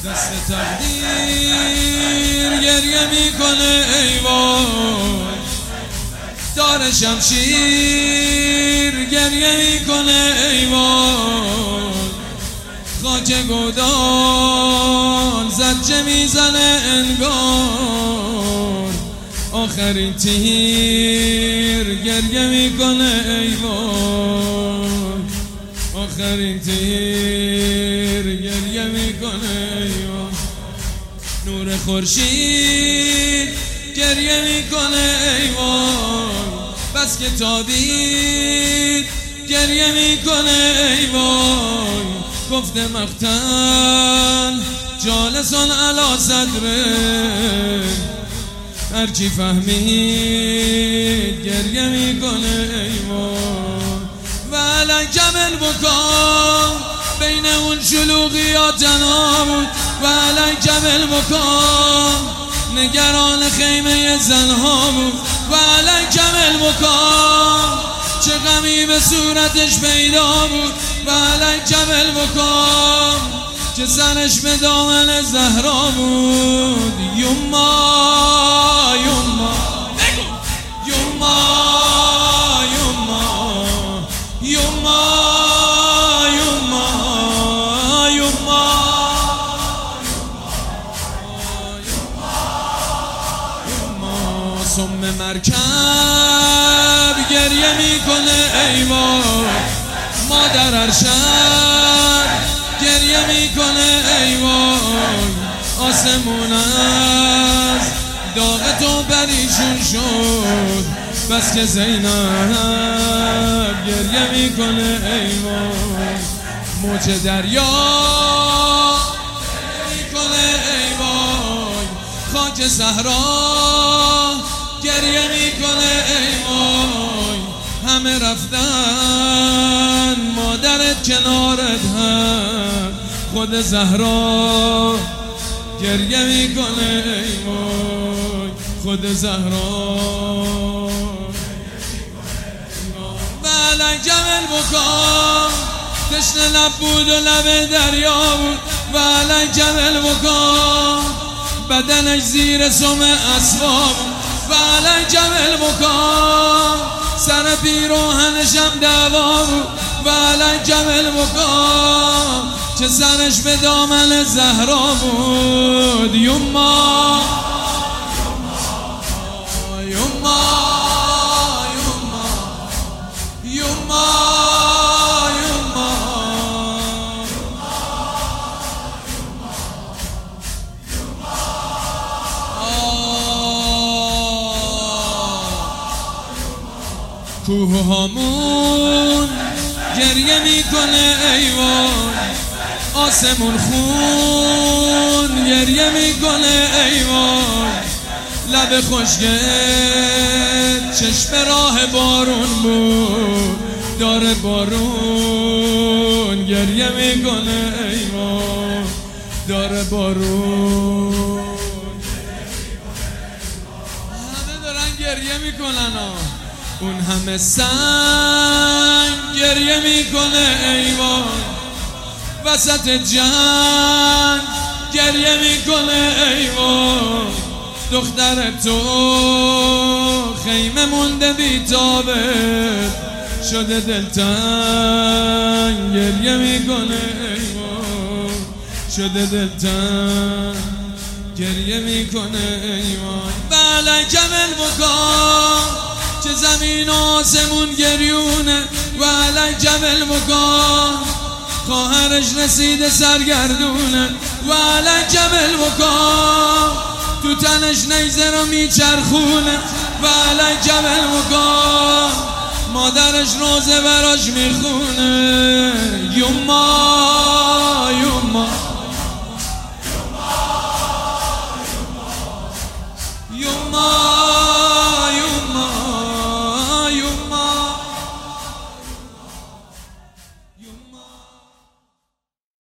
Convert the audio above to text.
دست تقدیر گریه میکنه ای وای، دار شمشیر گریه میکنه ای وای، خاک گودال زجه میزنه انگار، آخرین تیر گریه میکنه ای وای، آخرین تیر گریه میکنه ای وای، نور خورشید گریه میکنه ای وای، بس که تابید گریه میکنه ای وای، گفته مقتل جالسان علی صدره، هرچی فهمید گریه میکنه ای وای، و علکم البکا بین اون شلوغیات تنها بود، و علکم البکا نگران خیمه زنها بود، و علکم البکا چه غمی به صورتش پیدا بود، و علکم البکا چه سرش به دامن زهرا بود، یما یما یما یما یما یما یما یما سم مرکب گریه میکنه ای وای، مادر ارشد گریه میکنه ای وای، آسمون از داغ تو پریشون شد، بس که زینب گریه میکنه ای وای، موج دریا گریه میکنه ای وای، خاک صحرا گریه میکنه ای وای، همه رفتن مادرت کنارت هم، خود زهرا گریه میکنه ای وای، خود زهرا و علکم البکا تشنه لب بود و لب دریا بود، و علکم البکا بدنش زیر سم اسباب، و علکم البکا سر پیراهنشم دعوا بود، و علکم البکا چه سرش به دامن زهرا بود، یما یما یما یما یما کوه هامون گریه میکنه ای وای، آسمون خون گریه میکنه ای وای، لب خشکت چشم راه بارون بود، داره بارون گریه میکنه ای وای، داره بارون همه دارن گریه میکنن، اون همه سنگ گریه میکنه ای وای، وسط جنگ گریه میکنه ای وای، دختر تو خیمه مونده بی‌تابت شده دلتنگ گریه میکنه ای وای، شده دلتنگ گریه میکنه ای وای، و علکم البکا چه زمین و آسمون گریونه، و علکم البکا خواهرش رسیده سرگردونه، و علکم البکا تو تنش نیزه رو میچرخونه، و علکم البکا مادرش روزه براش میخونه، یما یما